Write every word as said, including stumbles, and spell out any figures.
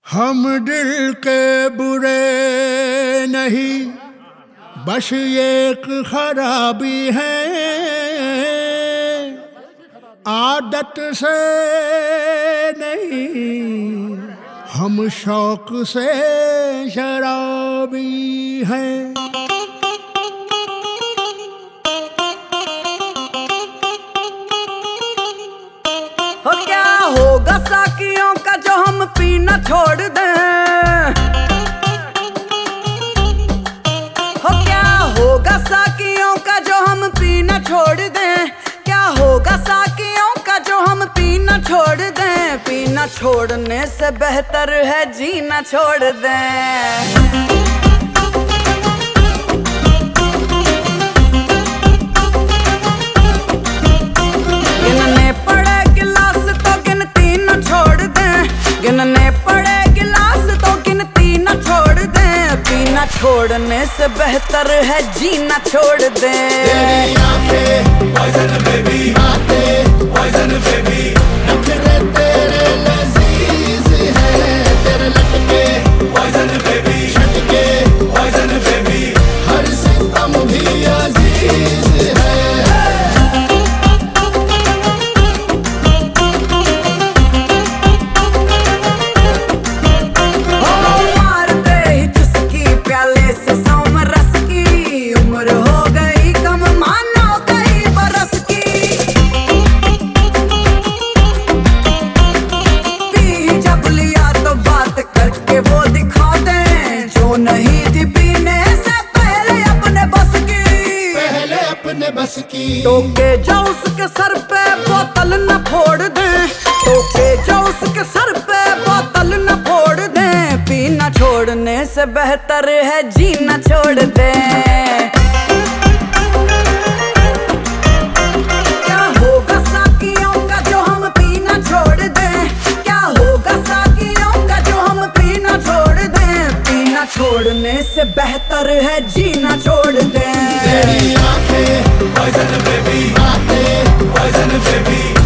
हम दिल के बुरे नहीं, बस एक खराबी है, आदत से नहीं, हम शौक से शराबी हैं। हो क्या होगा साकियों का जो हम पीना छोड़ दें, हो क्या होगा साकियों का जो हम पीना छोड़ दें, क्या होगा साकियों का जो हम पीना छोड़ दें। पीना छोड़ने से बेहतर है जीना छोड़ दें। गिनने पड़े गिलास तो गिनती न छोड़ दें। पीना छोड़ने से बेहतर है जीना छोड़ दें। तेरी आंखें poison baby, बातें poison baby, नखरे तेरे लजीज हैं, तेरे लटके poison baby, झटके poison baby, हर सितम भी अजीज है। टोके जो उसके सर पे बोतल न फोड़ दें, टोके जो उसके सर पे बोतल न फोड़ दें। पीना छोड़ने से बेहतर है जीना छोड़ दें। क्या होगा साकियों का जो हम पीना छोड़ दें, क्या होगा साकियों का जो हम पीना छोड़ दें। पीना छोड़ने से बेहतर है जीना छोड़ दें। तेरी आंखें poison baby, बातें poison baby,